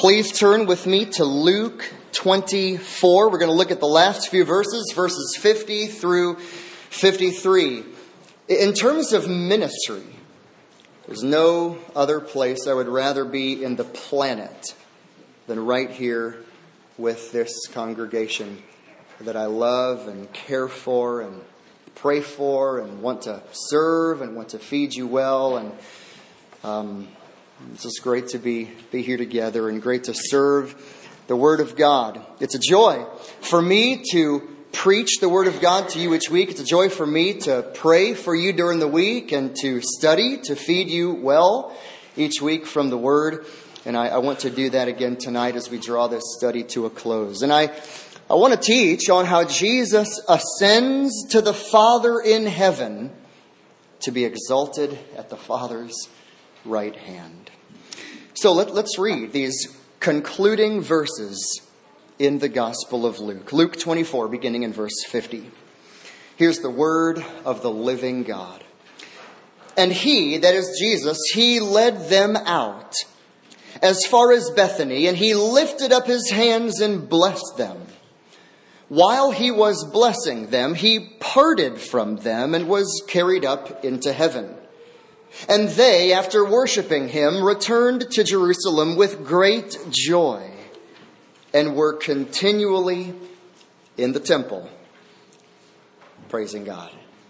Please turn with me to Luke 24. We're going to look at the last few verses 50 through 53. In terms of ministry, there's no other place I would rather be in the planet than right here with this congregation that I love and care for and pray for and want to serve and want to feed you well. And it's just great to be here together and great to serve the Word of God. It's a joy for me to preach the Word of God to you each week. It's a joy for me to pray for you during the week and to study, to feed you well each week from the Word. And I want to do that again tonight as we draw this study to a close. And I want to teach on how Jesus ascends to the Father in heaven to be exalted at the Father's right hand. So let's read these concluding verses in the Gospel of Luke. Luke 24, beginning in verse 50. Here's the word of the living God. And he, that is Jesus, he led them out as far as Bethany, and he lifted up his hands and blessed them. While he was blessing them, he parted from them and was carried up into heaven. And they, after worshiping him, returned to Jerusalem with great joy and were continually in the temple, praising God.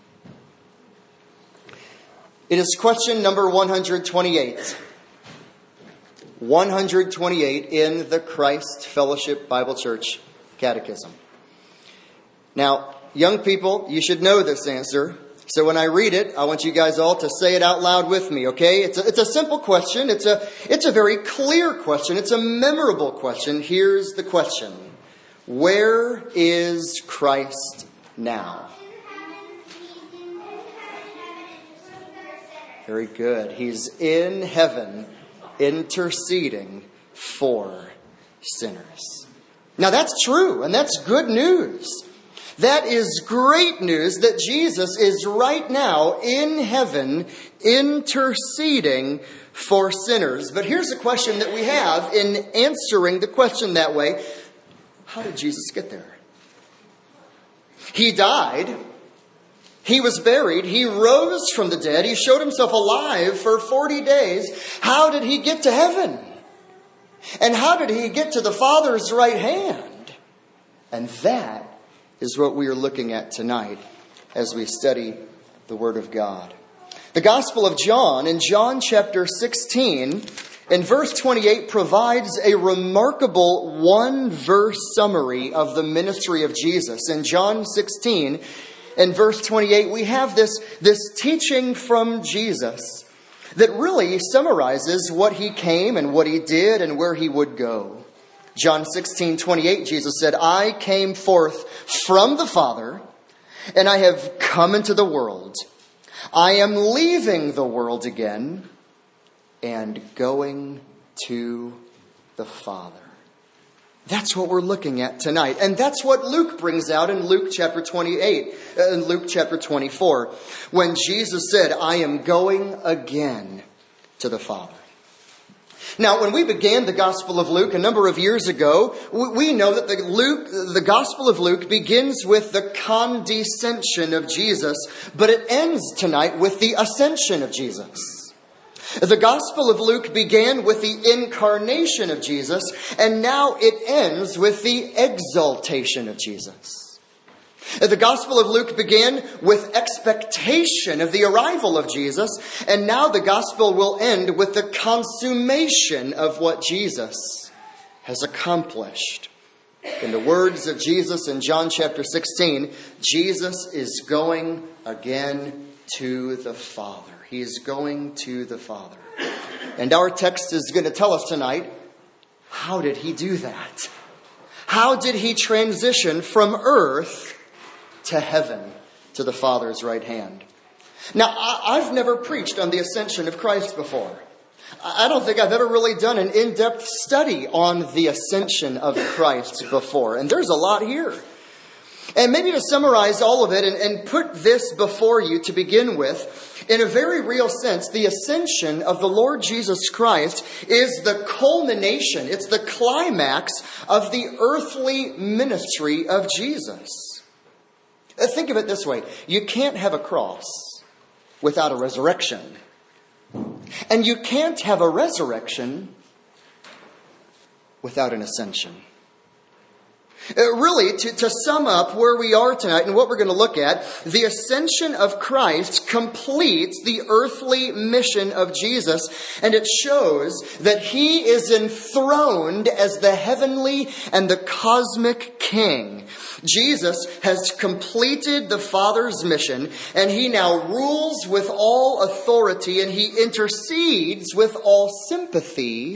It is question number 128. 128 in the Christ Fellowship Bible Church Catechism. Now, young people, you should know this answer. So when I read it, I want you guys all to say it out loud with me, okay? It's a simple question. It's a very clear question. It's a memorable question. Here's the question. Where is Christ now? Very good. He's in heaven interceding for sinners. Now that's true, and that's good news. That is great news that Jesus is right now in heaven interceding for sinners. But here's a question that we have in answering the question that way. How did Jesus get there? He died. He was buried. He rose from the dead. He showed himself alive for 40 days. How did he get to heaven? And how did he get to the Father's right hand? And that is what we are looking at tonight as we study the Word of God. The Gospel of John, in John chapter 16, in verse 28, provides a remarkable one-verse summary of the ministry of Jesus. In John 16, in verse 28, we have this teaching from Jesus that really summarizes what he came and what he did and where he would go. John 16:28, Jesus said, I came forth from the Father, and I have come into the world. I am leaving the world again and going to the Father. That's what we're looking at tonight. And that's what Luke brings out in Luke chapter 28, in Luke chapter 24, when Jesus said, I am going again to the Father. Now, when we began the Gospel of Luke a number of years ago, we know that the Gospel of Luke begins with the condescension of Jesus, but it ends tonight with the ascension of Jesus. The Gospel of Luke began with the incarnation of Jesus, and now it ends with the exaltation of Jesus. The Gospel of Luke began with expectation of the arrival of Jesus, and now the Gospel will end with the consummation of what Jesus has accomplished. In the words of Jesus in John chapter 16, Jesus is going again to the Father. He is going to the Father. And our text is going to tell us tonight, how did he do that? How did he transition from earth to heaven, to the Father's right hand? Now, I've never preached on the ascension of Christ before. I don't think I've ever really done an in-depth study on the ascension of Christ before. And there's a lot here. And maybe to summarize all of it and put this before you to begin with, In a very real sense, the ascension of the Lord Jesus Christ is the culmination, it's the climax of the earthly ministry of Jesus. Think of it this way. You can't have a cross without a resurrection. And you can't have a resurrection without an ascension. Really, to sum up where we are tonight and what we're going to look at, the ascension of Christ completes the earthly mission of Jesus, and it shows that he is enthroned as the heavenly and the cosmic King. Jesus has completed the Father's mission, and he now rules with all authority, and he intercedes with all sympathy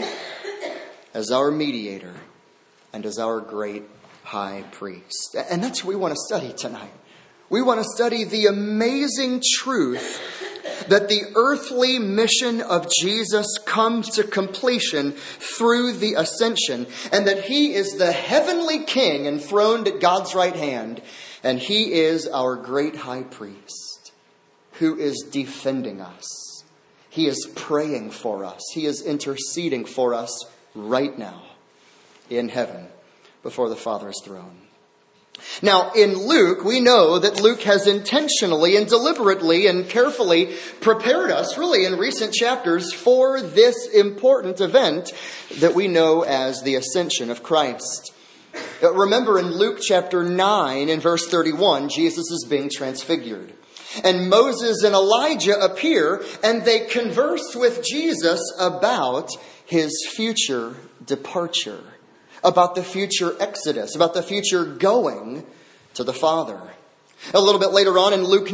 as our mediator and as our great high priest. And that's what we want to study tonight. We want to study the amazing truth that the earthly mission of Jesus comes to completion through the ascension, and that he is the heavenly King enthroned at God's right hand, and he is our great high priest who is defending us. He is praying for us. He is interceding for us right now in heaven before the Father's throne. Now, in Luke, we know that Luke has intentionally and deliberately and carefully prepared us, really in recent chapters, for this important event that we know as the ascension of Christ. Remember in Luke chapter 9 and verse 31, Jesus is being transfigured. And Moses and Elijah appear, and they converse with Jesus about his future departure, about the future exodus, about the future going to the Father. A little bit later on in Luke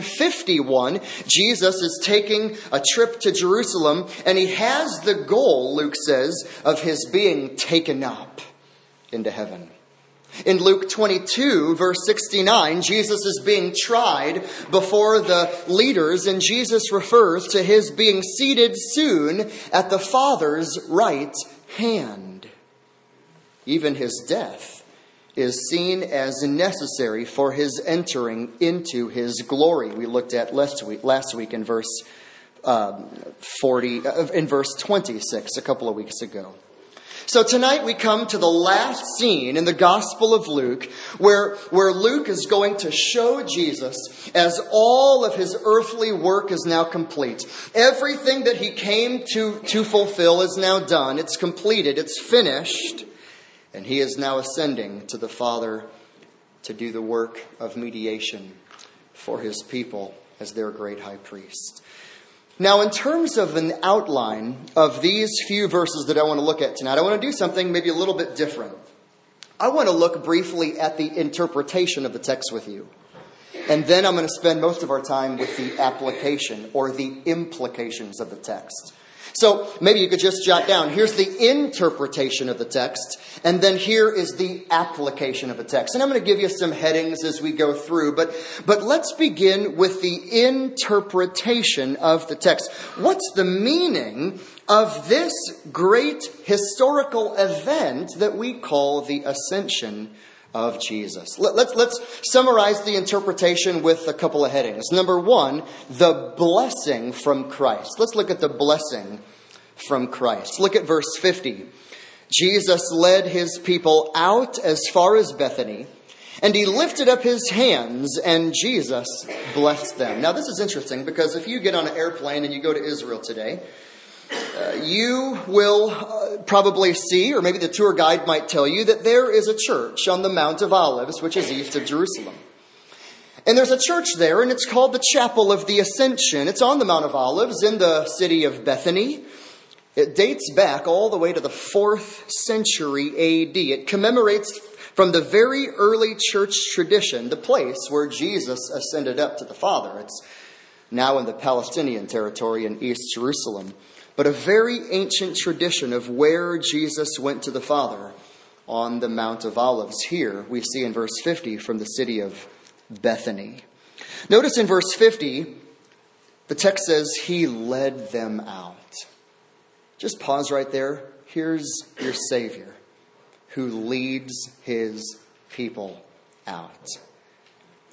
9:51, Jesus is taking a trip to Jerusalem, and he has the goal, Luke says, of his being taken up into heaven. In Luke 22, verse 69, Jesus is being tried before the leaders, and Jesus refers to his being seated soon at the Father's right hand. Even his death is seen as necessary for his entering into his glory. We looked at last week in verse 26, a couple of weeks ago. So tonight we come to the last scene in the Gospel of Luke where Luke is going to show Jesus as all of his earthly work is now complete. Everything that he came to fulfill is now done. It's completed. It's finished. And he is now ascending to the Father to do the work of mediation for his people as their great high priest. Now, in terms of an outline of these few verses that I want to look at tonight, I want to do something maybe a little bit different. I want to look briefly at the interpretation of the text with you. And then I'm going to spend most of our time with the application or the implications of the text. So maybe you could just jot down, here's the interpretation of the text, and then here is the application of the text. And I'm going to give you some headings as we go through, but let's begin with the interpretation of the text. What's the meaning of this great historical event that we call the ascension of Jesus? Let's summarize the interpretation with a couple of headings. Number one, the blessing from Christ. Let's look at the blessing from Christ. Look at verse 50. Jesus led his people out as far as Bethany, and he lifted up his hands, and Jesus blessed them. Now this is interesting because if you get on an airplane and you go to Israel today, you will probably see, or maybe the tour guide might tell you, that there is a church on the Mount of Olives, which is east of Jerusalem. And there's a church there, and it's called the Chapel of the Ascension. It's on the Mount of Olives in the city of Bethany. It dates back all the way to the 4th century AD. It commemorates from the very early church tradition the place where Jesus ascended up to the Father. It's now in the Palestinian territory in East Jerusalem. But a very ancient tradition of where Jesus went to the Father on the Mount of Olives. Here we see in verse 50 from the city of Bethany. Notice in verse 50, the text says he led them out. Just pause right there. Here's your Savior who leads his people out.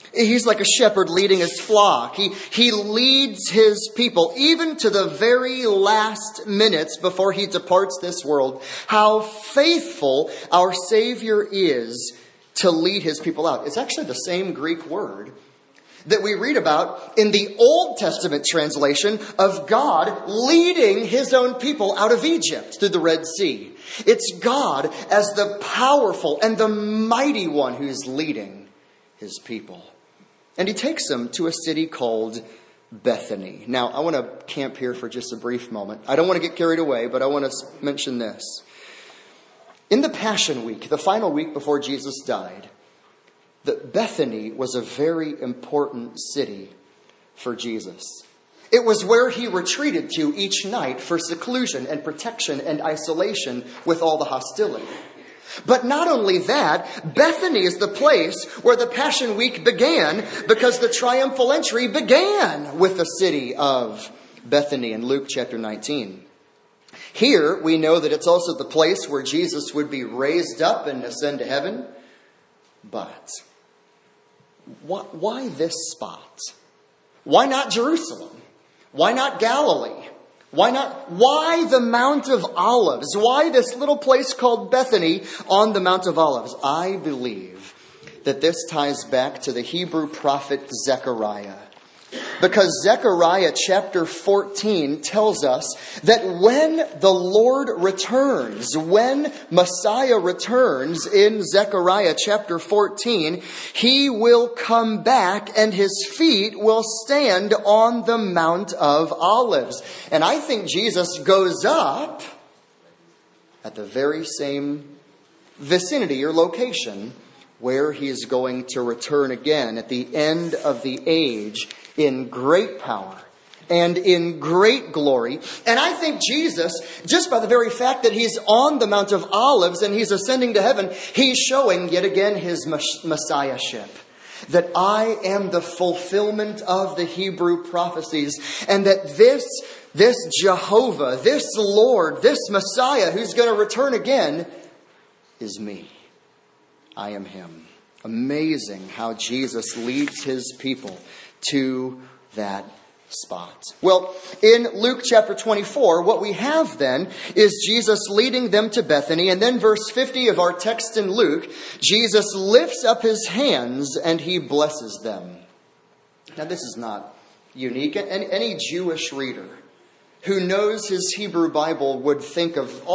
He's like a shepherd leading his flock. He leads his people, even to the very last minutes before he departs this world. How faithful our Savior is to lead his people out. It's actually the same Greek word that we read about in the Old Testament translation of God leading his own people out of Egypt through the Red Sea. It's God as the powerful and the mighty one who's leading his people. And he takes them to a city called Bethany. Now, I want to camp here for just a brief moment. I don't want to get carried away, but I want to mention this. In the Passion Week, the final week before Jesus died, Bethany was a very important city for Jesus. It was where he retreated to each night for seclusion and protection and isolation with all the hostility. But not only that, Bethany is the place where the Passion Week began, because the triumphal entry began with the city of Bethany in Luke chapter 19. Here we know that it's also the place where Jesus would be raised up and ascend to heaven. But why this spot? Why not Jerusalem? Why not Galilee? Why the Mount of Olives? Why this little place called Bethany on the Mount of Olives? I believe that this ties back to the Hebrew prophet Zechariah. Because Zechariah chapter 14 tells us that when the Lord returns, when Messiah returns in Zechariah chapter 14, he will come back and his feet will stand on the Mount of Olives. And I think Jesus goes up at the very same vicinity or location where he is going to return again at the end of the age in great power and in great glory. And I think Jesus, just by the very fact that he's on the Mount of Olives and he's ascending to heaven, he's showing yet again his messiahship. That I am the fulfillment of the Hebrew prophecies. And that this Jehovah, this Lord, this Messiah who's going to return again is me. I am him. Amazing how Jesus leads his people to that spot. Well, in Luke chapter 24, what we have then is Jesus leading them to Bethany. And then verse 50 of our text in Luke, Jesus lifts up his hands and he blesses them. Now, this is not unique. Any Jewish reader who knows his Hebrew Bible would think of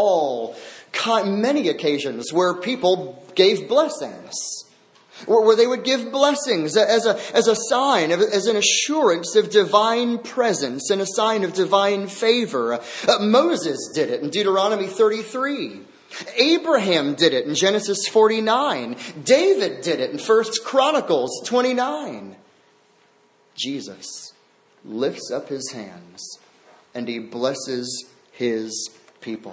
many occasions where people gave blessings. Where they would give blessings as a sign, as an assurance of divine presence and a sign of divine favor. Moses did it in Deuteronomy 33. Abraham did it in Genesis 49. David did it in 1 Chronicles 29. Jesus lifts up his hands and he blesses his people.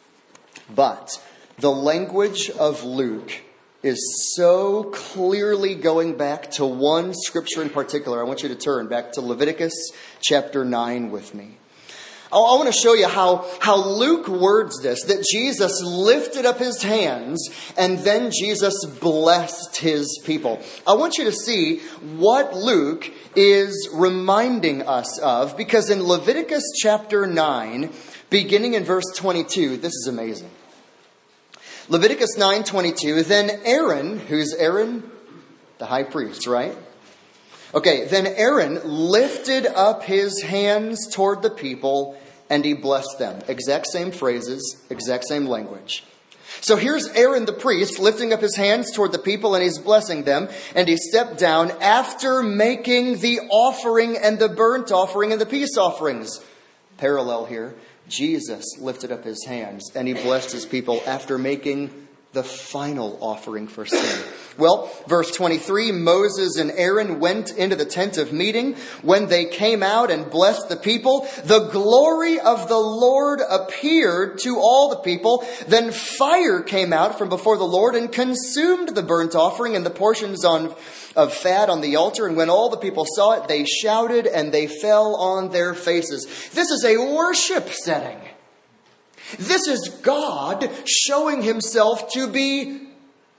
But the language of Luke is so clearly going back to one scripture in particular. I want you to turn back to Leviticus chapter 9 with me. I want to show you how Luke words this, that Jesus lifted up his hands and then Jesus blessed his people. I want you to see what Luke is reminding us of, because in Leviticus chapter 9, beginning in verse 22, this is amazing. Leviticus 9:22, then Aaron, who's Aaron? The high priest, right? Okay, then Aaron lifted up his hands toward the people and he blessed them. Exact same phrases, exact same language. So here's Aaron the priest lifting up his hands toward the people and he's blessing them. And he stepped down after making the offering and the burnt offering and the peace offerings. Parallel here. Jesus lifted up his hands and he blessed his people after making the final offering for sin. Well, verse 23, Moses and Aaron went into the tent of meeting. When they came out and blessed the people, the glory of the Lord appeared to all the people. Then fire came out from before the Lord and consumed the burnt offering and the portions of fat on the altar. And when all the people saw it, they shouted and they fell on their faces. This is a worship setting. This is God showing himself to be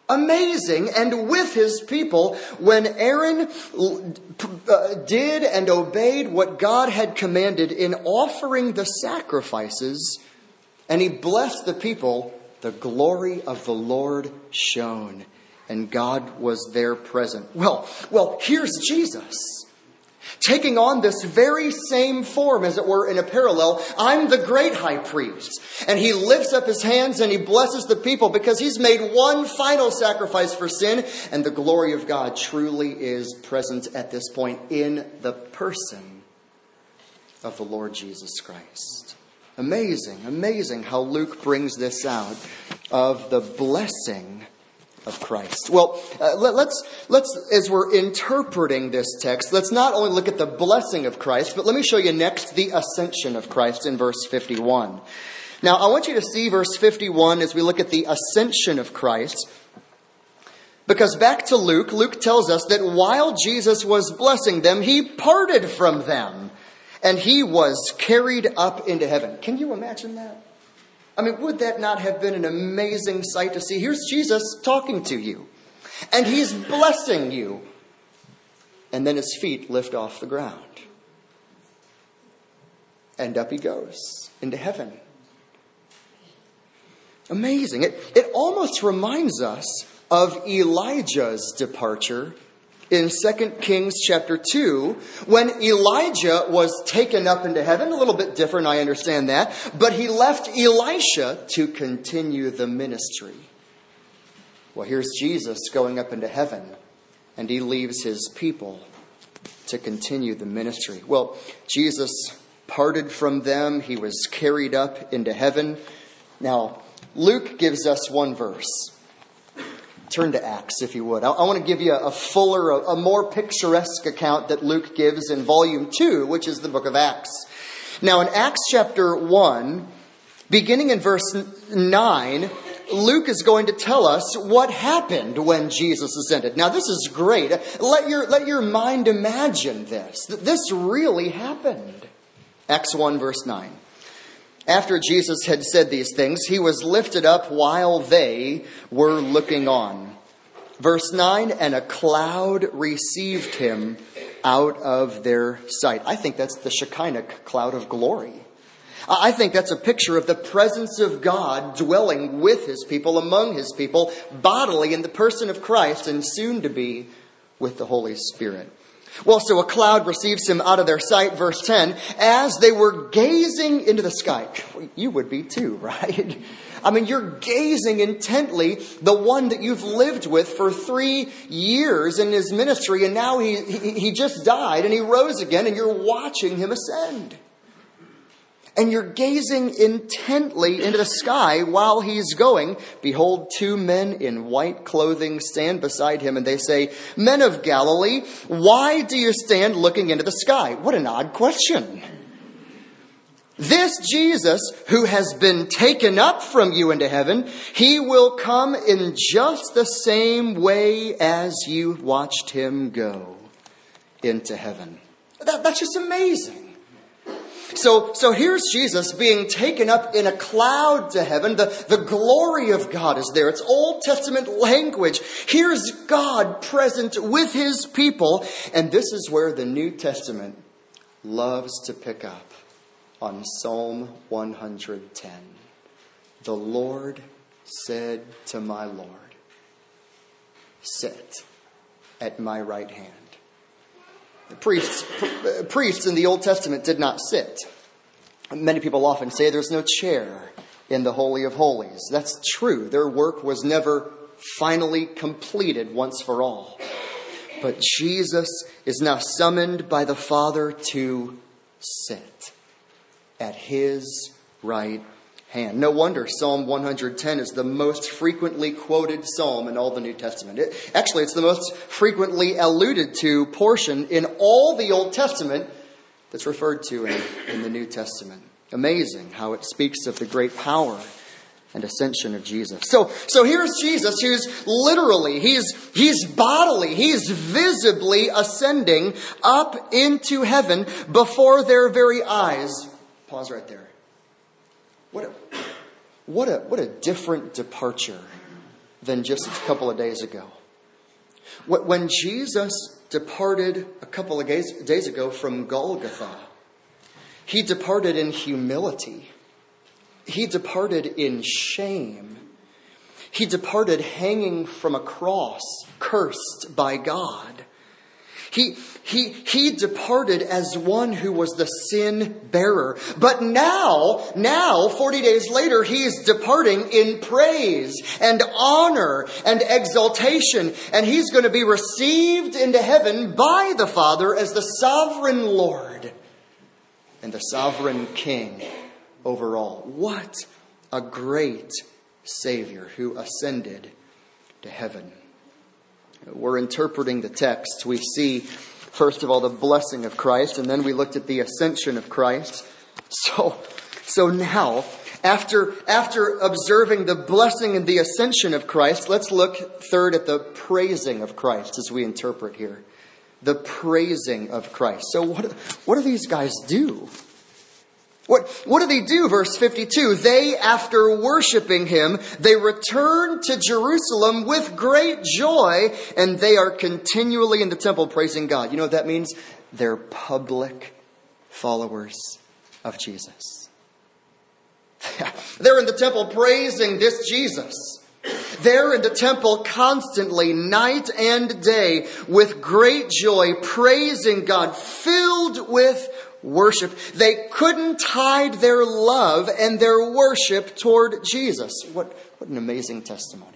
Amazing. And with his people, when Aaron did and obeyed what God had commanded in offering the sacrifices, and he blessed the people, the glory of the Lord shone, and God was there present. Well, here's Jesus, taking on this very same form, as it were, in a parallel. I'm the great high priest. And he lifts up his hands and he blesses the people because he's made one final sacrifice for sin. And the glory of God truly is present at this point in the person of the Lord Jesus Christ. Amazing how Luke brings this out of the blessing of Christ. Well, let's as we're interpreting this text, let's not only look at the blessing of Christ, but let me show you next the ascension of Christ in verse 51. Now, I want you to see verse 51 as we look at the ascension of Christ, because back to Luke tells us that while Jesus was blessing them, he parted from them and he was carried up into heaven. Can you imagine that? I mean, would that not have been an amazing sight to see? Here's Jesus talking to you, and he's blessing you. And then his feet lift off the ground. And up he goes into heaven. Amazing. It almost reminds us of Elijah's departure in 2 Kings chapter 2, when Elijah was taken up into heaven. A little bit different, I understand that. But he left Elisha to continue the ministry. Well, here's Jesus going up into heaven, and he leaves his people to continue the ministry. Well, Jesus parted from them. He was carried up into heaven. Now, Luke gives us one verse. Turn to Acts, if you would. I want to give you a fuller, a more picturesque account that Luke gives in volume 2, which is the book of Acts. Now, in Acts chapter 1, beginning in verse 9, Luke is going to tell us what happened when Jesus ascended. Now, this is great. Let your mind imagine this. This really happened. Acts 1, verse 9. After Jesus had said these things, he was lifted up while they were looking on. Verse 9, and a cloud received him out of their sight. I think that's the Shekinah cloud of glory. I think that's a picture of the presence of God dwelling with his people, among his people, bodily in the person of Christ, and soon to be with the Holy Spirit. Well, so a cloud receives him out of their sight, verse 10, as they were gazing into the sky. You would be too, right? I mean, you're gazing intently, the one that you've lived with for 3 years in his ministry, and now he just died and he rose again, and you're watching him ascend. And you're gazing intently into the sky while he's going. Behold, 2 men in white clothing stand beside him, and they say, Men of Galilee, why do you stand looking into the sky? What an odd question. This Jesus, who has been taken up from you into heaven, he will come in just the same way as you watched him go into heaven. That's just amazing. So here's Jesus being taken up in a cloud to heaven. The glory of God is there. It's Old Testament language. Here's God present with his people. And this is where the New Testament loves to pick up on Psalm 110. The Lord said to my Lord, sit at my right hand. The priests in the Old Testament did not sit. Many people often say there's no chair in the Holy of Holies. That's true. Their work was never finally completed once for all. But Jesus is now summoned by the Father to sit at his right hand. No wonder Psalm 110 is the most frequently quoted psalm in all the New Testament. It's the most frequently alluded to portion in all the Old Testament that's referred to in the New Testament. Amazing how it speaks of the great power and ascension of Jesus. So here's Jesus, who's literally, he's bodily, he's visibly ascending up into heaven before their very eyes. Pause right there. What a different departure than just a couple of days ago. When Jesus departed a couple of days ago from Golgotha, he departed in humility. He departed in shame. He departed hanging from a cross, cursed by God. He departed as one who was the sin bearer. But now, 40 days later, he is departing in praise and honor and exaltation. And he's going to be received into heaven by the Father as the sovereign Lord and the sovereign King over all. What a great Savior who ascended to heaven. We're interpreting the text. We see, first of all, the blessing of Christ, and then we looked at the ascension of Christ. So now, after observing the blessing and the ascension of Christ, let's look third at the praising of Christ as we interpret here. The praising of Christ. So what do these guys do? What do they do? Verse 52, they, after worshiping him, they return to Jerusalem with great joy, and they are continually in the temple praising God. You know what that means? They're public followers of Jesus. They're in the temple praising this Jesus. They're in the temple constantly, night and day, with great joy, praising God, filled with worship. They couldn't hide their love and their worship toward Jesus. What an amazing testimony.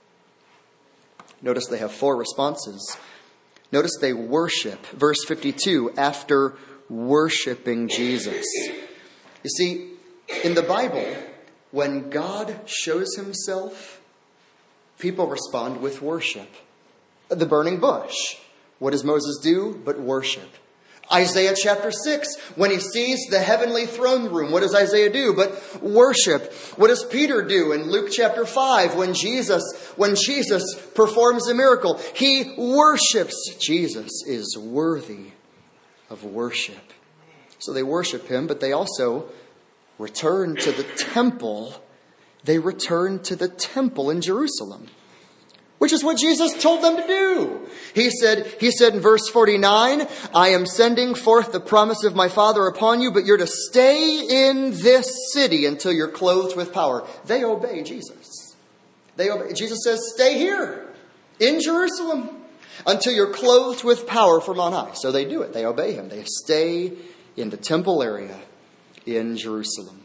Notice they have 4 responses. Notice they worship. Verse 52, after worshiping Jesus. You see, in the Bible, when God shows himself, people respond with worship. The burning bush. What does Moses do but worship? Isaiah chapter 6, when he sees the heavenly throne room, what does Isaiah do but worship? What does Peter do in Luke chapter 5 when Jesus performs a miracle? He worships. Jesus is worthy of worship. So they worship him, but they also return to the temple. They return to the temple in Jerusalem, which is what Jesus told them to do. He said in verse 49, I am sending forth the promise of my Father upon you, but you're to stay in this city until you're clothed with power. They obey Jesus. Jesus says, stay here in Jerusalem until you're clothed with power from on high. So they do it. They obey him. They stay in the temple area in Jerusalem.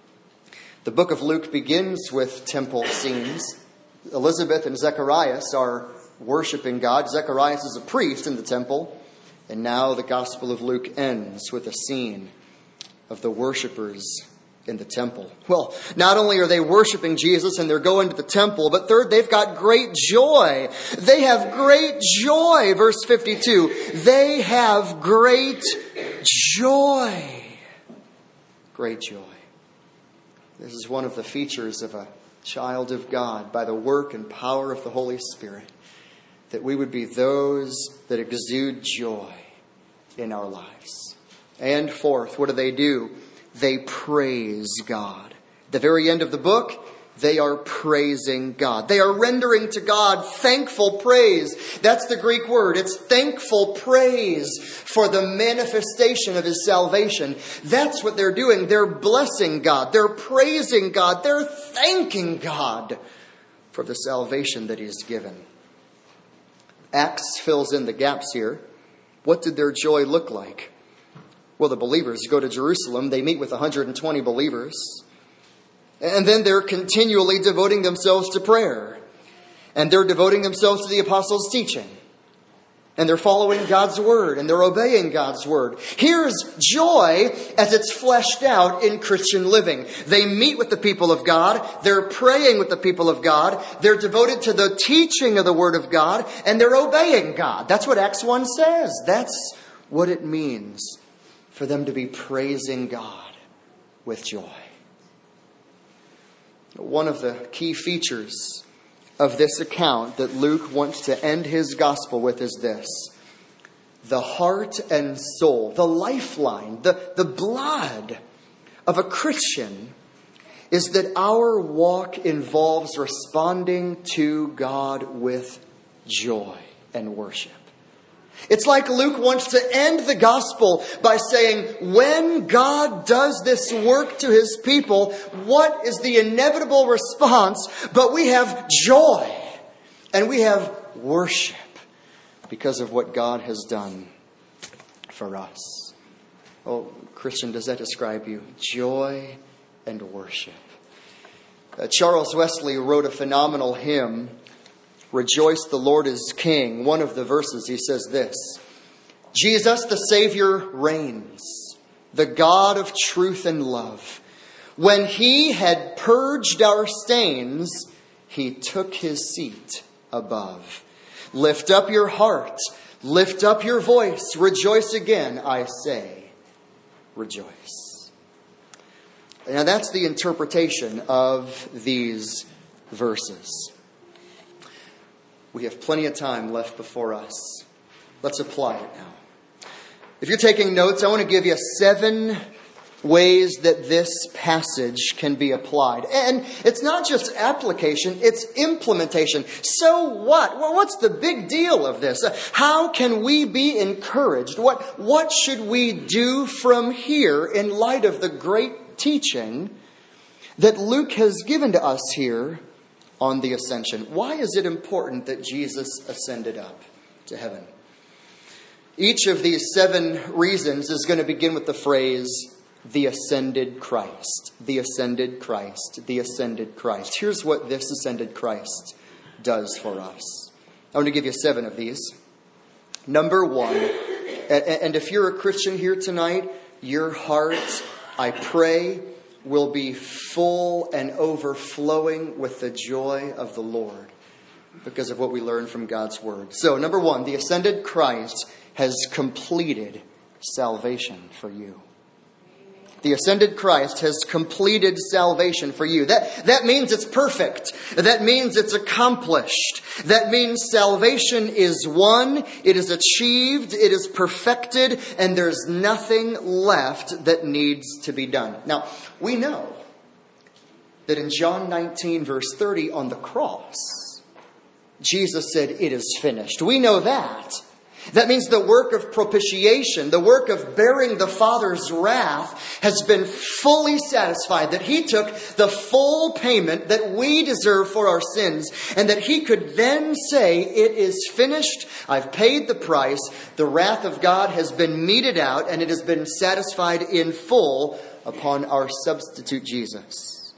The book of Luke begins with temple scenes. Elizabeth and Zacharias are worshiping God. Zacharias is a priest in the temple. And now the Gospel of Luke ends with a scene of the worshipers in the temple. Well, not only are they worshiping Jesus and they're going to the temple, but third, they've got great joy. They have great joy. Verse 52, they have great joy. Great joy. This is one of the features of a child of God, by the work and power of the Holy Spirit, that we would be those that exude joy in our lives. And fourth, what do? They praise God. At the very end of the book, they are praising God. They are rendering to God thankful praise. That's the Greek word. It's thankful praise for the manifestation of his salvation. That's what they're doing. They're blessing God. They're praising God. They're thanking God for the salvation that he's given. Acts fills in the gaps here. What did their joy look like? Well, the believers go to Jerusalem. They meet with 120 believers. And then they're continually devoting themselves to prayer. And they're devoting themselves to the apostles' teaching. And they're following God's word. And they're obeying God's word. Here's joy as it's fleshed out in Christian living. They meet with the people of God. They're praying with the people of God. They're devoted to the teaching of the word of God. And they're obeying God. That's what Acts 1 says. That's what it means for them to be praising God with joy. One of the key features of this account that Luke wants to end his gospel with is this. The heart and soul, the lifeline, the blood of a Christian is that our walk involves responding to God with joy and worship. It's like Luke wants to end the gospel by saying, when God does this work to his people, what is the inevitable response? But we have joy and we have worship because of what God has done for us. Oh, Christian, does that describe you? Joy and worship. Charles Wesley wrote a phenomenal hymn, Rejoice, the Lord is King. One of the verses, he says this: Jesus the Savior reigns, the God of truth and love. When he had purged our stains, he took his seat above. Lift up your heart, lift up your voice, rejoice again, I say, rejoice. Now that's the interpretation of these verses. We have plenty of time left before us. Let's apply it now. If you're taking notes, I want to give you 7 ways that this passage can be applied. And it's not just application, it's implementation. So what? Well, what's the big deal of this? How can we be encouraged? What should we do from here in light of the great teaching that Luke has given to us here on the ascension? Why is it important that Jesus ascended up to heaven? Each of these 7 reasons is going to begin with the phrase, the ascended Christ. The ascended Christ. The ascended Christ. Here's what this ascended Christ does for us. I want to give you 7 of these. Number 1, and if you're a Christian here tonight, your heart, I pray, will be full and overflowing with the joy of the Lord because of what we learn from God's Word. So, number 1, the ascended Christ has completed salvation for you. The ascended Christ has completed salvation for you. That means it's perfect. That means it's accomplished. That means salvation is won, it is achieved, it is perfected, and there's nothing left that needs to be done. Now, we know that in John 19, verse 30, on the cross, Jesus said, "It is finished." We know that. That means the work of propitiation, the work of bearing the Father's wrath, has been fully satisfied. That he took the full payment that we deserve for our sins, and that he could then say, "It is finished. I've paid the price. The wrath of God has been meted out, and it has been satisfied in full upon our substitute Jesus."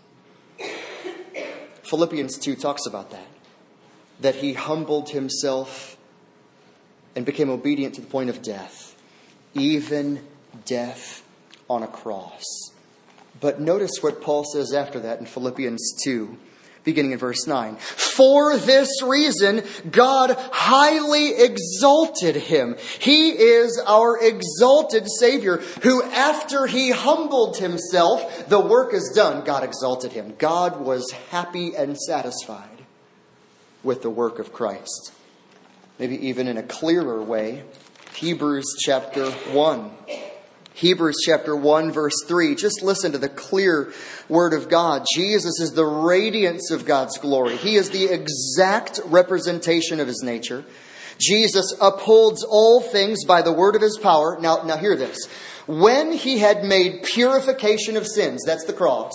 Philippians 2 talks about that. That he humbled himself and became obedient to the point of death, even death on a cross. But notice what Paul says after that in Philippians 2, beginning in verse 9. For this reason, God highly exalted him. He is our exalted Savior, who after he humbled himself, the work is done, God exalted him. God was happy and satisfied with the work of Christ. Maybe even in a clearer way, Hebrews chapter 1. Hebrews chapter 1, verse 3. Just listen to the clear word of God. Jesus is the radiance of God's glory. He is the exact representation of his nature. Jesus upholds all things by the word of his power. Now hear this. When he had made purification of sins, that's the cross,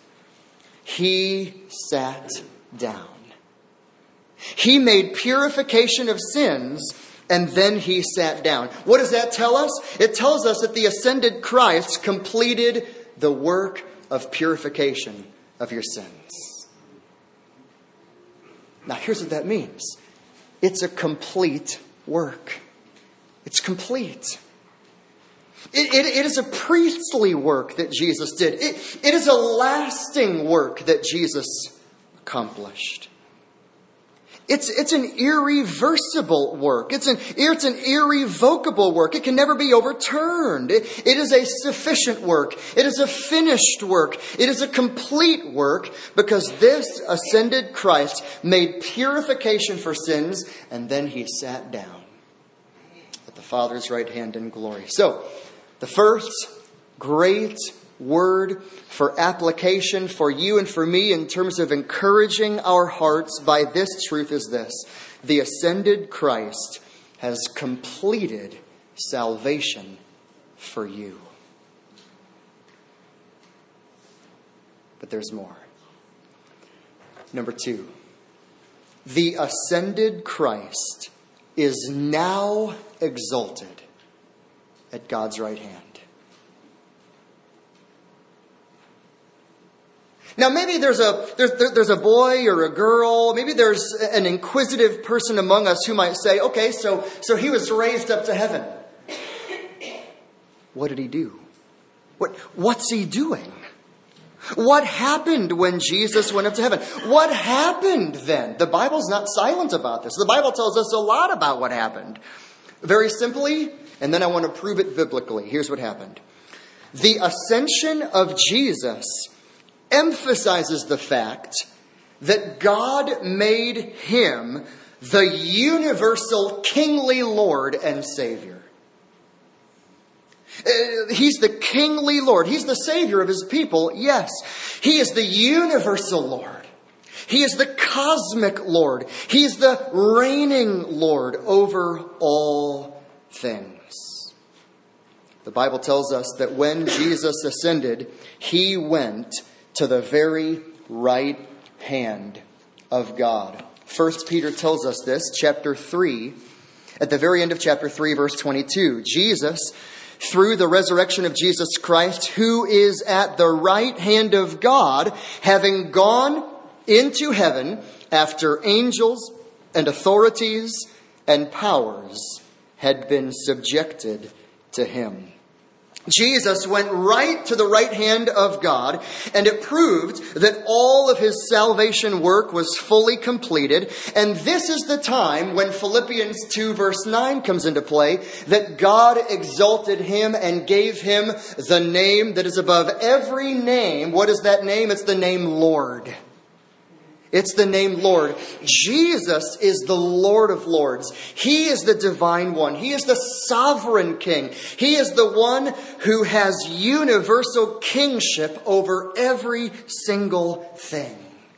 he sat down. He made purification of sins, and then he sat down. What does that tell us? It tells us that the ascended Christ completed the work of purification of your sins. Now, here's what that means. It's a complete work. It's complete. It is a priestly work that Jesus did. It is a lasting work that Jesus accomplished. It's an irreversible work. It's an irrevocable work. It can never be overturned. It is a sufficient work. It is a finished work. It is a complete work because this ascended Christ made purification for sins, and then he sat down at the Father's right hand in glory. So, the first great word for application for you and for me in terms of encouraging our hearts by this truth is this: the ascended Christ has completed salvation for you. But there's more. Number 2, the ascended Christ is now exalted at God's right hand. Now maybe there's a boy or a girl, maybe there's an inquisitive person among us who might say, okay, so he was raised up to heaven. What did he do? What's he doing? What happened when Jesus went up to heaven? What happened then? The Bible's not silent about this. The Bible tells us a lot about what happened. Very simply, and then I want to prove it biblically. Here's what happened. The ascension of Jesus emphasizes the fact that God made him the universal kingly Lord and Savior. He's the kingly Lord. He's the Savior of his people, yes. He is the universal Lord. He is the cosmic Lord. He's the reigning Lord over all things. The Bible tells us that when Jesus ascended, he went to the very right hand of God. 1 Peter tells us this, chapter 3, at the very end of chapter 3, verse 22. Jesus, through the resurrection of Jesus Christ, who is at the right hand of God, having gone into heaven after angels and authorities and powers had been subjected to him. Jesus went right to the right hand of God, and it proved that all of his salvation work was fully completed. And this is the time when Philippians 2 verse 9 comes into play, that God exalted him and gave him the name that is above every name. What is that name? It's the name Lord. It's the name Lord. Jesus is the Lord of Lords. He is the divine one. He is the sovereign king. He is the one who has universal kingship over every single thing.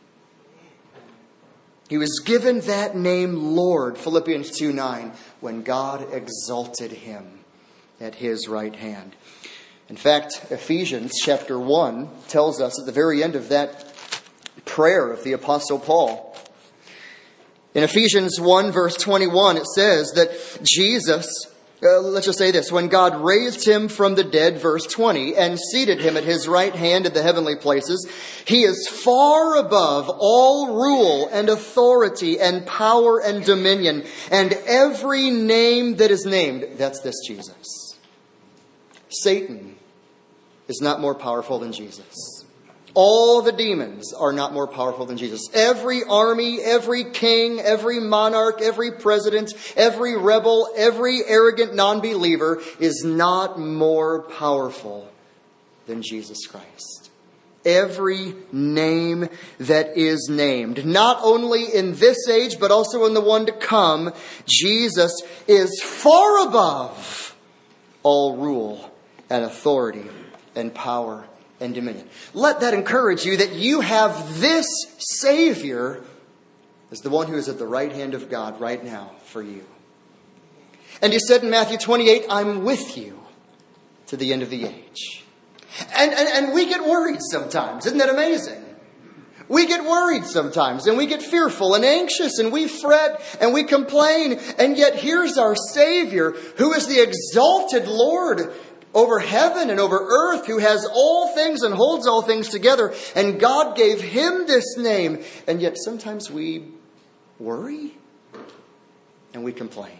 He was given that name Lord, Philippians 2:9, when God exalted him at his right hand. In fact, Ephesians chapter 1 tells us at the very end of that prayer of the Apostle Paul. In Ephesians 1 verse 21, it says that Jesus, let's just say this, when God raised him from the dead, verse 20, and seated him at his right hand in the heavenly places, he is far above all rule and authority and power and dominion and every name that is named. That's this Jesus. Satan is not more powerful than Jesus. All the demons are not more powerful than Jesus. Every army, every king, every monarch, every president, every rebel, every arrogant non-believer is not more powerful than Jesus Christ. Every name that is named, not only in this age, but also in the one to come, Jesus is far above all rule and authority and power and dominion. Let that encourage you that you have this Savior as the one who is at the right hand of God right now for you. And he said in Matthew 28, I'm with you to the end of the age. And we get worried sometimes. Isn't that amazing? We get worried sometimes, and we get fearful and anxious, and we fret and we complain. And yet here's our Savior, who is the exalted Lord over heaven and over earth, who has all things and holds all things together. And God gave him this name. And yet sometimes we worry and we complain.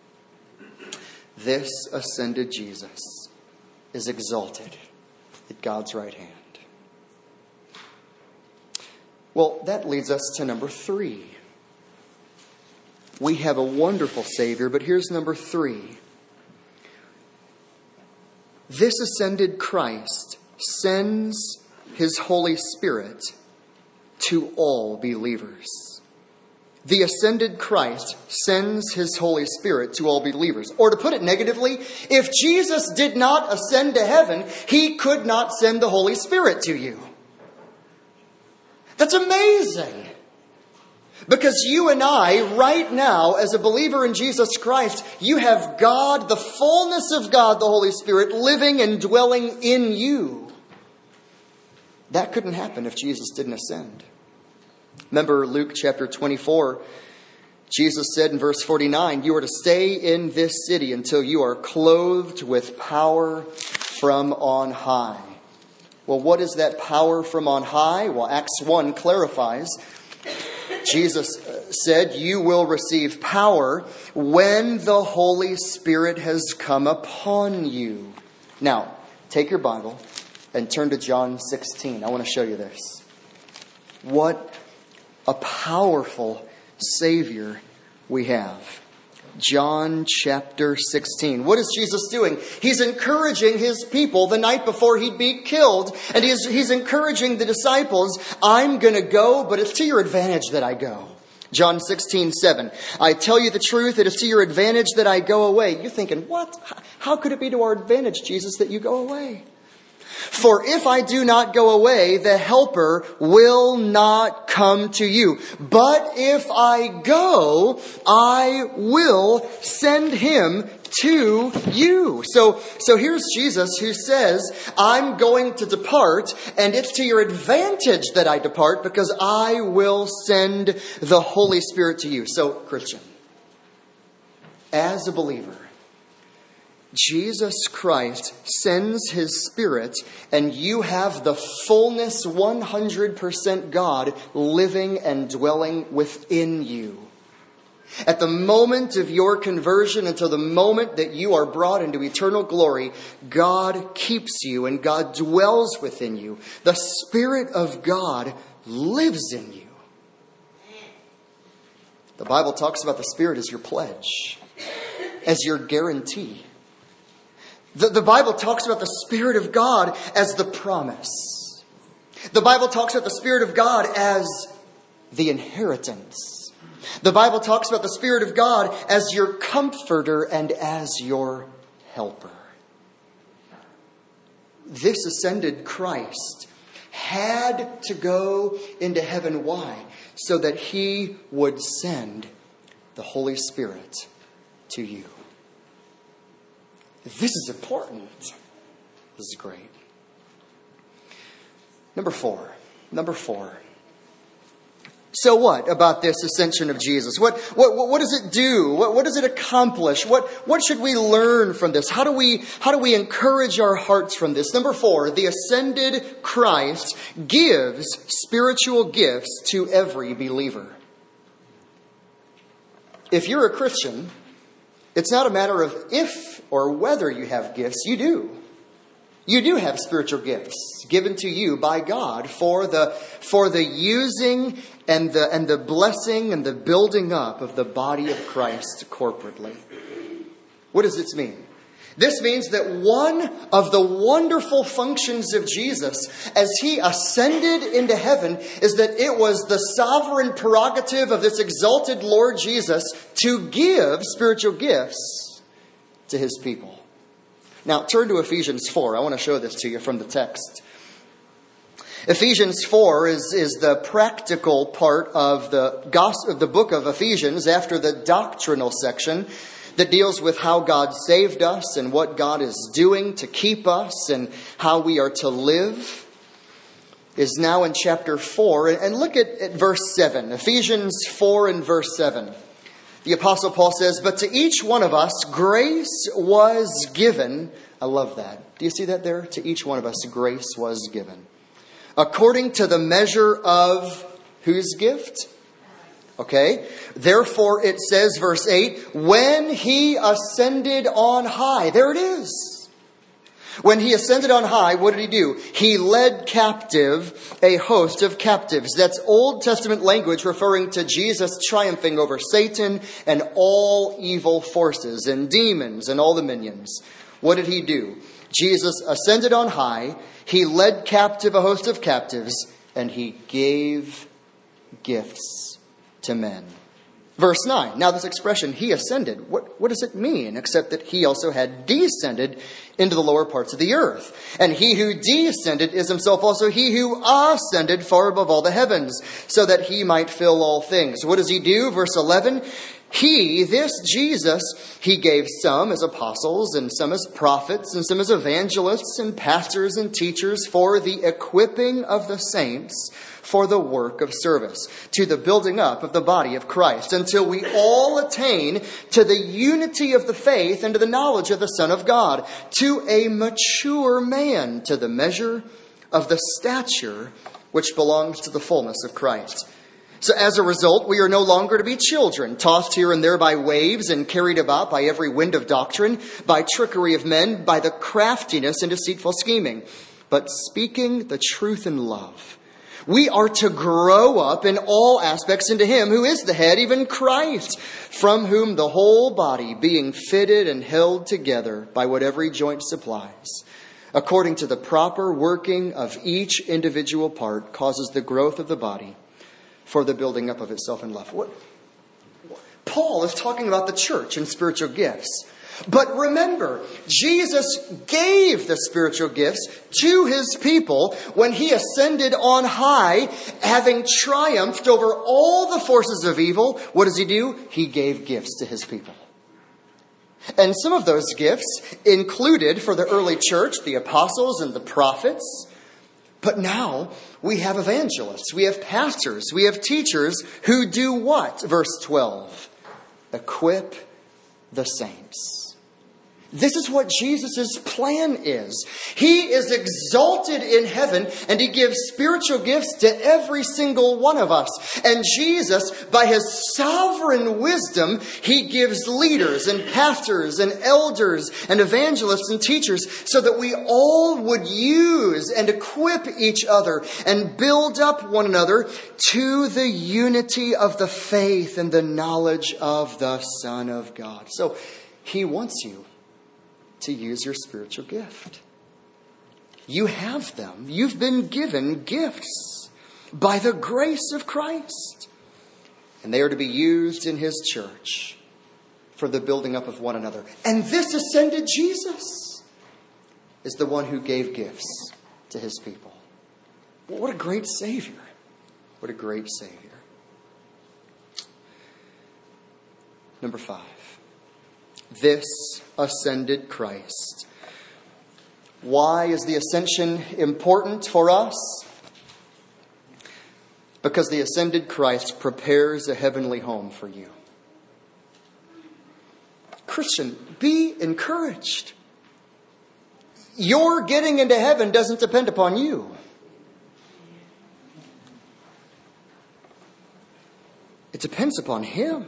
This ascended Jesus is exalted at God's right hand. Well, that leads us to number 3. We have a wonderful Savior, but here's number 3. This ascended Christ sends his Holy Spirit to all believers. the ascended Christ sends his Holy Spirit to all believers. Or to put it negatively, if Jesus did not ascend to heaven, he could not send the Holy Spirit to you. That's amazing. Because you and I, right now, as a believer in Jesus Christ, you have God, the fullness of God, the Holy Spirit, living and dwelling in you. That couldn't happen if Jesus didn't ascend. Remember Luke chapter 24, Jesus said in verse 49, you are to stay in this city until you are clothed with power from on high. Well, what is that power from on high? Well, Acts 1 clarifies. Jesus said, you will receive power when the Holy Spirit has come upon you. Now, take your Bible and turn to John 16. I want to show you this. What a powerful Savior we have. John chapter 16. What is Jesus doing? He's encouraging his people the night before he'd be killed. And he's encouraging the disciples, I'm going to go, but it's to your advantage that I go. John 16:7. I tell you the truth, it is to your advantage that I go away. You're thinking, what? How could it be to our advantage, Jesus, that you go away? For if I do not go away, the Helper will not come to you. But if I go, I will send him to you. So here's Jesus who says, I'm going to depart, and it's to your advantage that I depart, because I will send the Holy Spirit to you. So, Christian, as a believer, Jesus Christ sends his Spirit, and you have the fullness 100% God living and dwelling within you. At the moment of your conversion, until the moment that you are brought into eternal glory, God keeps you and God dwells within you. The Spirit of God lives in you. The Bible talks about the Spirit as your pledge, as your guarantee. The Bible talks about the Spirit of God as the promise. The Bible talks about the Spirit of God as the inheritance. The Bible talks about the Spirit of God as your comforter and as your helper. This ascended Christ had to go into heaven. Why? So that he would send the Holy Spirit to you. This is important. This is great. Number four. So what about this ascension of Jesus? What does it do? What does it accomplish? What should we learn from this? How do we encourage our hearts from this? Number 4, the ascended Christ gives spiritual gifts to every believer. If you're a Christian, it's not a matter of if or whether you have gifts. You do. You do have spiritual gifts given to you by God for the using and the blessing and the building up of the body of Christ corporately. What does this mean? This means that one of the wonderful functions of Jesus as he ascended into heaven is that it was the sovereign prerogative of this exalted Lord Jesus to give spiritual gifts to his people. Now turn to Ephesians 4. I want to show this to you from the text. Ephesians 4 is the practical part of the book of Ephesians after the doctrinal section that deals with how God saved us and what God is doing to keep us and how we are to live, is now in chapter 4. And look at verse 7. Ephesians 4 and verse 7. The Apostle Paul says, "But to each one of us grace was given." I love that. Do you see that there? To each one of us grace was given. According to the measure of whose gift? Okay. Therefore it says, verse 8, when he ascended on high. There it is. When he ascended on high, what did he do? He led captive a host of captives. That's Old Testament language referring to Jesus triumphing over Satan and all evil forces and demons and all the minions. What did he do? Jesus ascended on high. He led captive a host of captives, and he gave gifts to men. Verse 9, now this expression, he ascended, what does it mean except that he also had descended into the lower parts of the earth? And he who descended is himself also he who ascended far above all the heavens, so that he might fill all things. What does he do? Verse 11, he, this Jesus, he gave some as apostles and some as prophets and some as evangelists and pastors and teachers for the equipping of the saints, for the work of service, to the building up of the body of Christ, until we all attain to the unity of the faith and to the knowledge of the Son of God, to a mature man, to the measure of the stature which belongs to the fullness of Christ. So as a result, we are no longer to be children, tossed here and there by waves and carried about by every wind of doctrine, by trickery of men, by the craftiness and deceitful scheming, but speaking the truth in love. We are to grow up in all aspects into him who is the head, even Christ, from whom the whole body, being fitted and held together by what every joint supplies, according to the proper working of each individual part, causes the growth of the body for the building up of itself in love. Paul is talking about the church and spiritual gifts. But remember, Jesus gave the spiritual gifts to his people when he ascended on high, having triumphed over all the forces of evil. What does he do? He gave gifts to his people. And some of those gifts included for the early church, the apostles and the prophets. But now we have evangelists, we have pastors, we have teachers who do what? Verse 12, equip the saints. This is what Jesus' plan is. He is exalted in heaven and he gives spiritual gifts to every single one of us. And Jesus, by his sovereign wisdom, he gives leaders and pastors and elders and evangelists and teachers so that we all would use and equip each other and build up one another to the unity of the faith and the knowledge of the Son of God. So he wants you to use your spiritual gift. You have them. You've been given gifts by the grace of Christ. And they are to be used in his church for the building up of one another. And this ascended Jesus is the one who gave gifts to his people. What a great Savior. What a great Savior. Number 5. This ascended Christ. Why is the ascension important for us? Because the ascended Christ prepares a heavenly home for you. Christian, be encouraged. Your getting into heaven doesn't depend upon you. It depends upon him.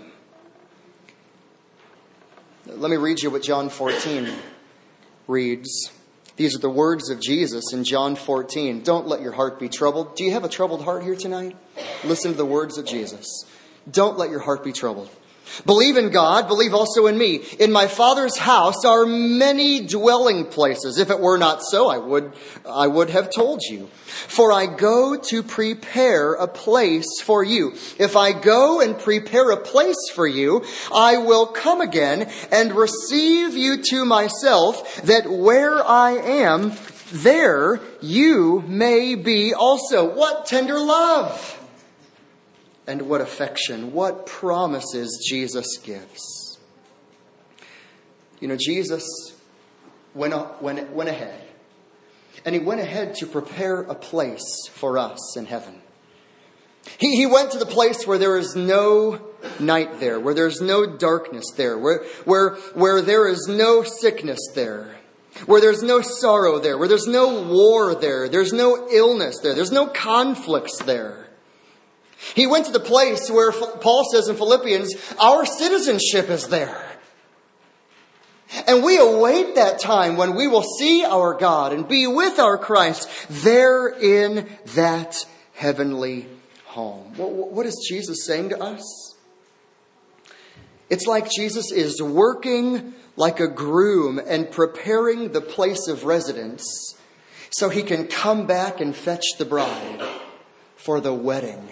Let me read you what John 14 reads. These are the words of Jesus in John 14. Don't let your heart be troubled. Do you have a troubled heart here tonight? Listen to the words of Jesus. Don't let your heart be troubled. Believe in God, believe also in me. In my Father's house are many dwelling places. If it were not so, I would have told you. For I go to prepare a place for you. If I go and prepare a place for you, I will come again and receive you to myself, that where I am, there you may be also. What tender love! And what affection, what promises Jesus gives. You know, Jesus went ahead. And he went ahead to prepare a place for us in heaven. He went to the place where there is no night there, where there's no darkness there, where there is no sickness there, where there's no sorrow there, where there's no war there, there's no illness there, there's no conflicts there. He went to the place where Paul says in Philippians, our citizenship is there. And we await that time when we will see our God and be with our Christ there in that heavenly home. What is Jesus saying to us? It's like Jesus is working like a groom and preparing the place of residence so he can come back and fetch the bride for the wedding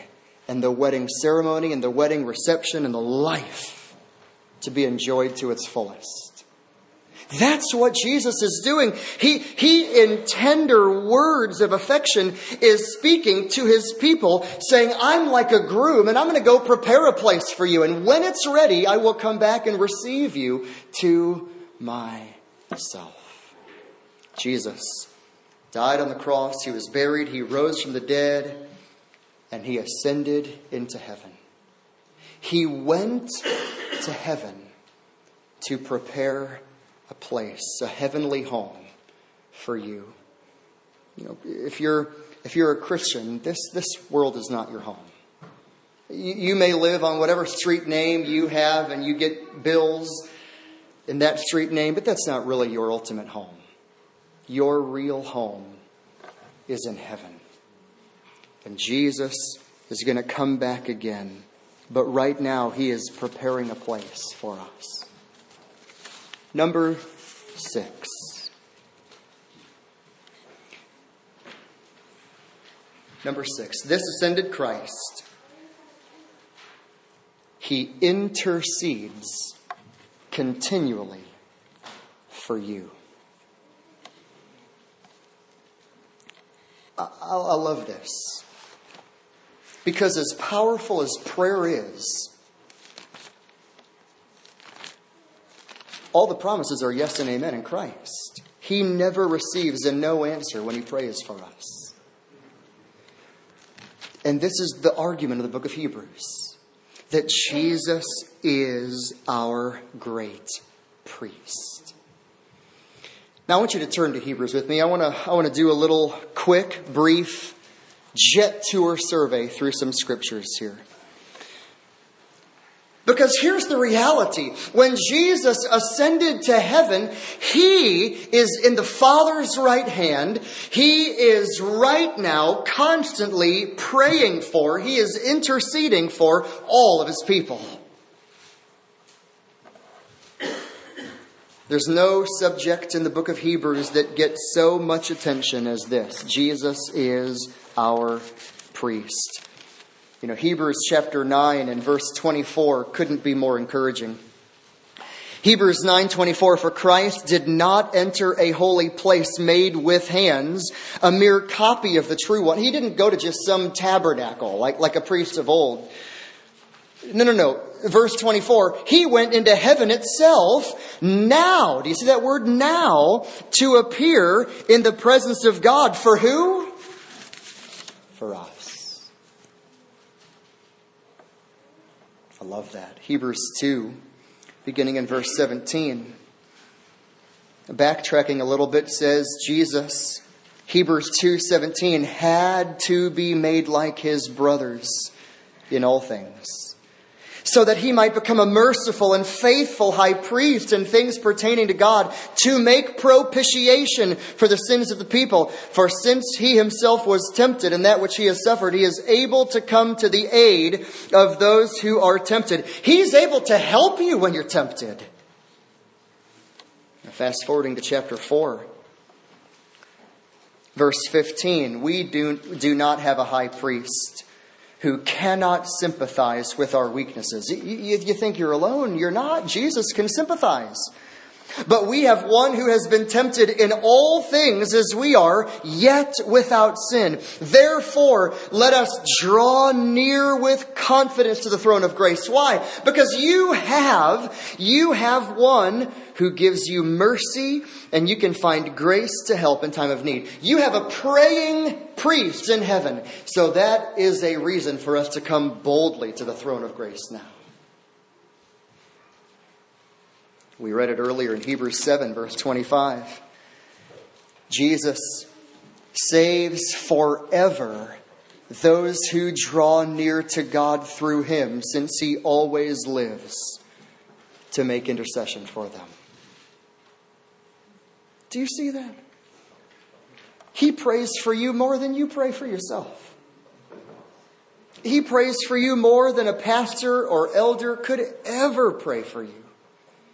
and the wedding ceremony and the wedding reception and the life to be enjoyed to its fullest. That's what Jesus is doing. He in tender words of affection is speaking to his people, saying, I'm like a groom and I'm going to go prepare a place for you. And when it's ready, I will come back and receive you to myself. Jesus died on the cross. He was buried. He rose from the dead. And he ascended into heaven. He went to heaven to prepare a place, a heavenly home for you. You know, if you're a Christian, this world is not your home. You may live on whatever street name you have and you get bills in that street name, but that's not really your ultimate home. Your real home is in heaven. And Jesus is going to come back again. But right now, he is preparing a place for us. Number 6. Number 6. This ascended Christ, he intercedes continually for you. I love this. Because as powerful as prayer is, all the promises are yes and amen in Christ. He never receives a no answer when he prays for us. And this is the argument of the book of Hebrews, that Jesus is our great priest. Now I want you to turn to Hebrews with me. I want to do a little quick, brief jet tour survey through some scriptures here. Because here's the reality. When Jesus ascended to heaven, he is in the Father's right hand. He is right now constantly praying for, he is interceding for all of his people. There's no subject in the book of Hebrews that gets so much attention as this. Jesus is our priest. You know, Hebrews chapter 9 and verse 24 couldn't be more encouraging. Hebrews 9:24, for Christ did not enter a holy place made with hands, a mere copy of the true one. He didn't go to just some tabernacle like a priest of old. No. Verse 24, he went into heaven itself now. Do you see that word now? To appear in the presence of God. For who? For us. I love that. Hebrews 2, beginning in verse 17. Backtracking a little bit, says Jesus, Hebrews 2:17, had to be made like his brothers in all things, so that he might become a merciful and faithful high priest in things pertaining to God, to make propitiation for the sins of the people. For since he himself was tempted in that which he has suffered, he is able to come to the aid of those who are tempted. He's able to help you when you're tempted. Now, fast forwarding to chapter 4. Verse 15, we do not have a high priest who cannot sympathize with our weaknesses. You think you're alone. You're not. Jesus can sympathize. But we have one who has been tempted in all things as we are, yet without sin. Therefore, let us draw near with confidence to the throne of grace. Why? Because you have one who gives you mercy, and you can find grace to help in time of need. You have a praying priest in heaven. So that is a reason for us to come boldly to the throne of grace now. We read it earlier in Hebrews 7, verse 25. Jesus saves forever those who draw near to God through him, since he always lives to make intercession for them. Do you see that? He prays for you more than you pray for yourself. He prays for you more than a pastor or elder could ever pray for you.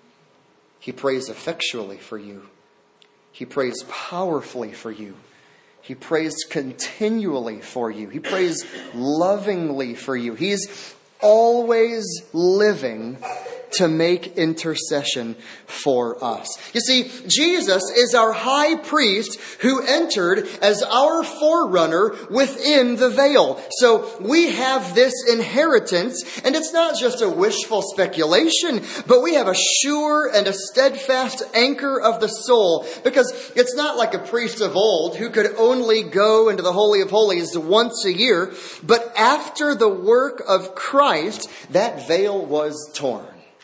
He prays effectually for you. He prays powerfully for you. He prays continually for you. He prays lovingly for you. He's always living to make intercession for us. You see, Jesus is our high priest who entered as our forerunner within the veil. So we have this inheritance, and it's not just a wishful speculation, but we have a sure and a steadfast anchor of the soul, because it's not like a priest of old who could only go into the Holy of Holies once a year, but after the work of Christ, that veil was torn.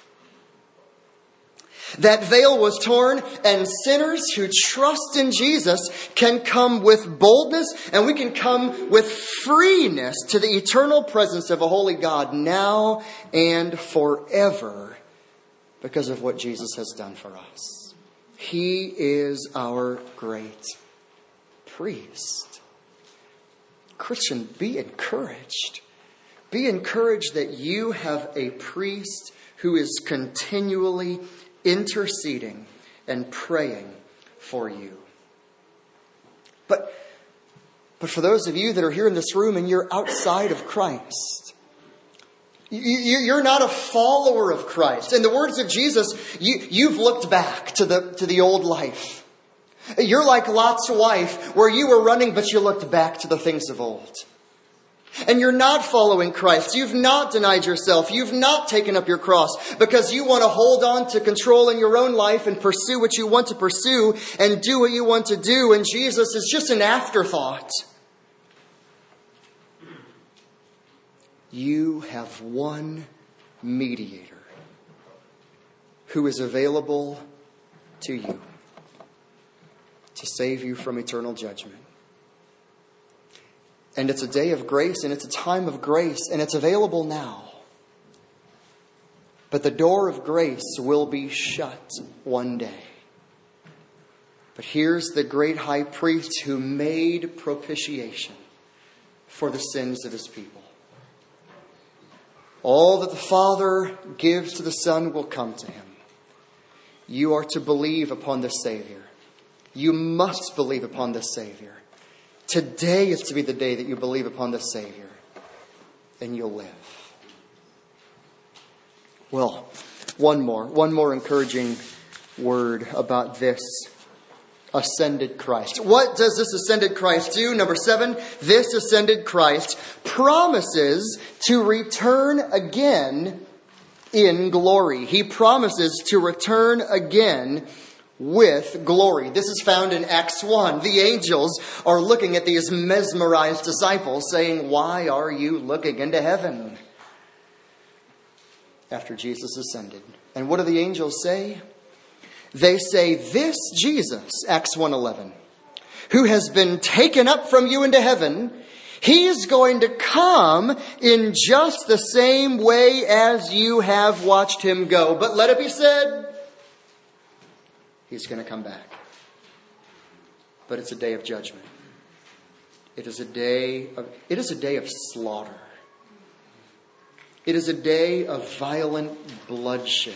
That veil was torn, and sinners who trust in Jesus can come with boldness, and we can come with freeness to the eternal presence of a holy God now and forever because of what Jesus has done for us. He is our great priest. Christian, be encouraged. Be encouraged that you have a priest who is continually interceding and praying for you. But for those of you that are here in this room and you're outside of Christ, you're not a follower of Christ. In the words of Jesus, you've looked back to the old life. You're like Lot's wife, where you were running, but you looked back to the things of old. And you're not following Christ. You've not denied yourself. You've not taken up your cross because you want to hold on to control in your own life and pursue what you want to pursue and do what you want to do. And Jesus is just an afterthought. You have one mediator who is available to you to save you from eternal judgment. And it's a day of grace, and it's a time of grace, and it's available now. But the door of grace will be shut one day. But here's the great high priest who made propitiation for the sins of his people. All that the Father gives to the Son will come to him. You are to believe upon the Savior. You must believe upon the Savior. Today is to be the day that you believe upon the Savior, and you'll live. Well, one more encouraging word about this ascended Christ. What does this ascended Christ do? Number 7, this ascended Christ promises to return again in glory. He promises to return again with glory. This is found in Acts 1. The angels are looking at these mesmerized disciples saying, "Why are you looking into heaven?" After Jesus ascended. And what do the angels say? They say, "This Jesus," Acts 1:11, "who has been taken up from you into heaven, he is going to come in just the same way as you have watched him go. But let it be said, he's going to come back." But it's a day of judgment. It is a day of slaughter. It is a day of violent bloodshed.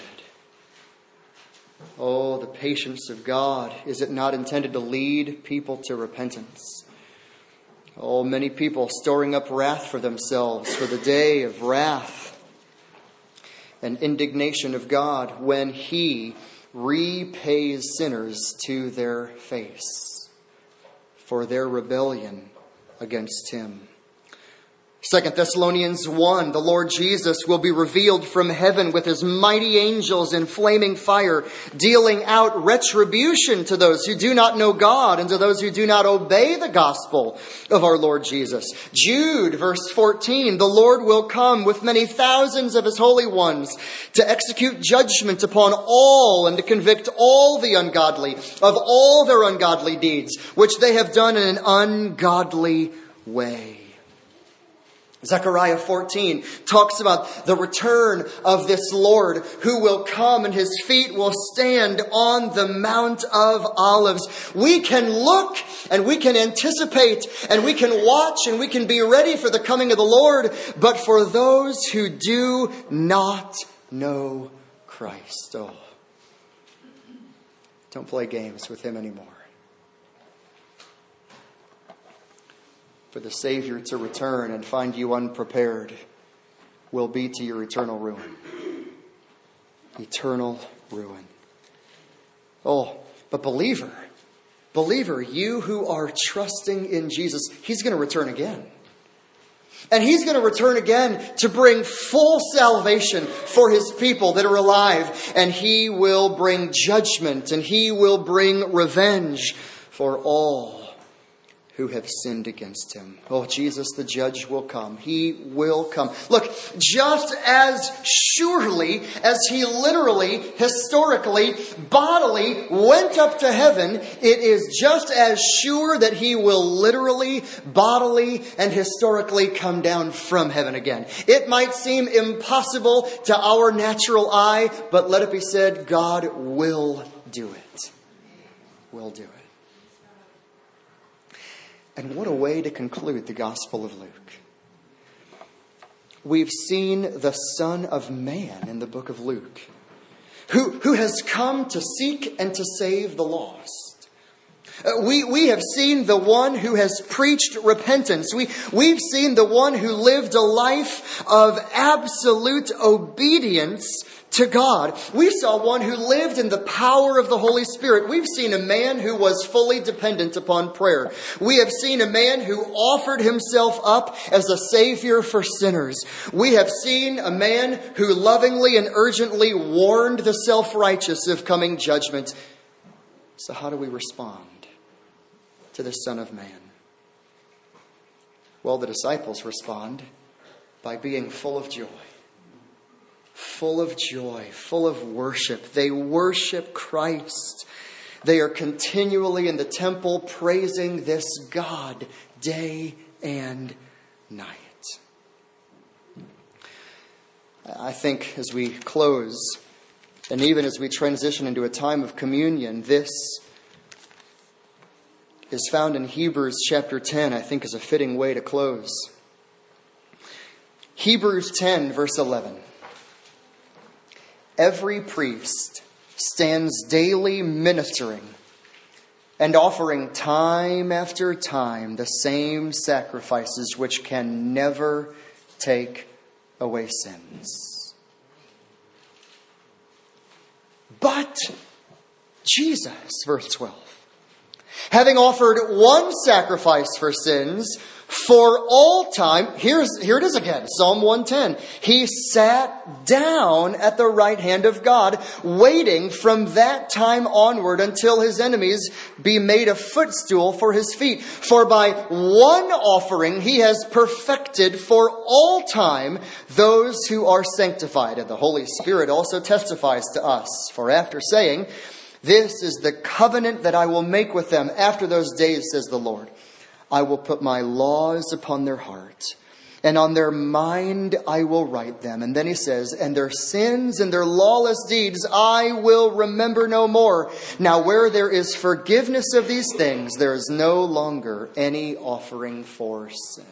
Oh, the patience of God. Is it not intended to lead people to repentance? Oh, many people storing up wrath for themselves for the day of wrath and indignation of God when He repays sinners to their face for their rebellion against Him. 2 Thessalonians 1, the Lord Jesus will be revealed from heaven with His mighty angels in flaming fire, dealing out retribution to those who do not know God and to those who do not obey the gospel of our Lord Jesus. Jude, verse 14, the Lord will come with many thousands of His holy ones to execute judgment upon all and to convict all the ungodly of all their ungodly deeds, which they have done in an ungodly way. Zechariah 14 talks about the return of this Lord who will come and His feet will stand on the Mount of Olives. We can look and we can anticipate and we can watch and we can be ready for the coming of the Lord. But for those who do not know Christ, don't play games with Him anymore. for the Savior to return and find you unprepared will be to your eternal ruin. Eternal ruin. Oh, but believer, you who are trusting in Jesus, He's going to return again. And He's going to return again to bring full salvation for His people that are alive. And He will bring judgment and He will bring revenge for all who have sinned against Him. Oh, Jesus, the judge, will come. He will come. Look, just as surely as He literally, historically, bodily went up to heaven, it is just as sure that He will literally, bodily, and historically come down from heaven again. It might seem impossible to our natural eye, but let it be said, God will do it. Will do it. And what a way to conclude the Gospel of Luke. We've seen the Son of Man in the book of Luke, who has come to seek and to save the lost. We have seen the one who has preached repentance. We've seen the one who lived a life of absolute obedience to God. We saw one who lived in the power of the Holy Spirit. We've seen a man who was fully dependent upon prayer. We have seen a man who offered himself up as a Savior for sinners. We have seen a man who lovingly and urgently warned the self-righteous of coming judgment. So how do we respond to the Son of Man? Well, the disciples respond by being full of joy. Full of joy, full of worship. They worship Christ. They are continually in the temple praising this God day and night. I think as we close, and even as we transition into a time of communion, this is found in Hebrews chapter 10, I think is a fitting way to close. Hebrews 10, verse 11. Every priest stands daily ministering and offering time after time the same sacrifices which can never take away sins. But Jesus, verse 12, having offered one sacrifice for sins for all time, here it is again, Psalm 110. He sat down at the right hand of God, waiting from that time onward until His enemies be made a footstool for His feet. For by one offering He has perfected for all time those who are sanctified. And the Holy Spirit also testifies to us. For after saying, "This is the covenant that I will make with them after those days, says the Lord. I will put my laws upon their heart, and on their mind I will write them." And then He says, "And their sins and their lawless deeds I will remember no more. Now where there is forgiveness of these things, there is no longer any offering for sin."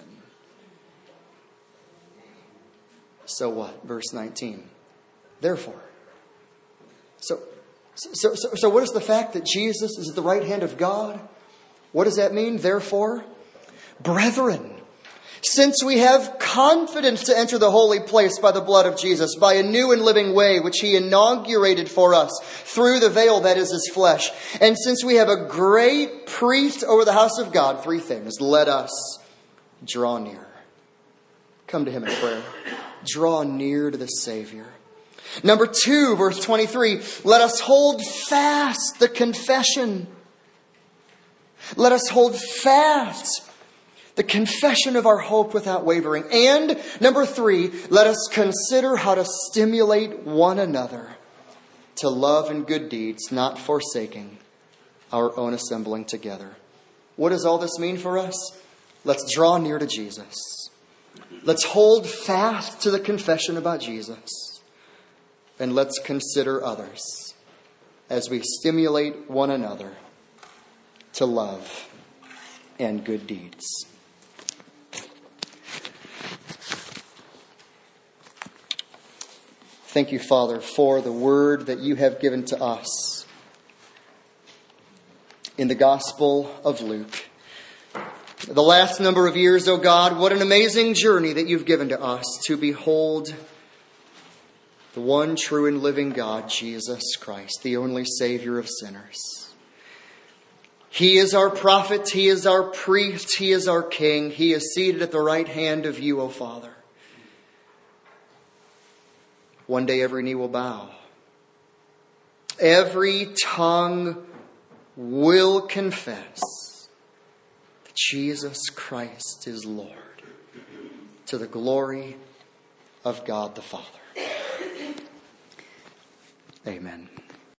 So what? Verse 19. Therefore. So what is the fact that Jesus is at the right hand of God? What does that mean? Therefore, brethren, since we have confidence to enter the holy place by the blood of Jesus, by a new and living way which He inaugurated for us through the veil that is His flesh, and since we have a great priest over the house of God, three things. Let us draw near. Come to Him in prayer. Draw near to the Savior. Number 2, verse 23, let us hold fast the confession. Let us hold fast the confession of our hope without wavering. And number 3, let us consider how to stimulate one another to love and good deeds, not forsaking our own assembling together. What does all this mean for us? Let's draw near to Jesus. Let's hold fast to the confession about Jesus. And let's consider others as we stimulate one another to love and good deeds. Thank you, Father, for the word that you have given to us in the Gospel of Luke. The last number of years, O God, what an amazing journey that you've given to us to behold the one true and living God, Jesus Christ, the only Savior of sinners. He is our prophet, He is our priest, He is our King. He is seated at the right hand of you, O Father. One day every knee will bow. Every tongue will confess that Jesus Christ is Lord, to the glory of God the Father. Amen.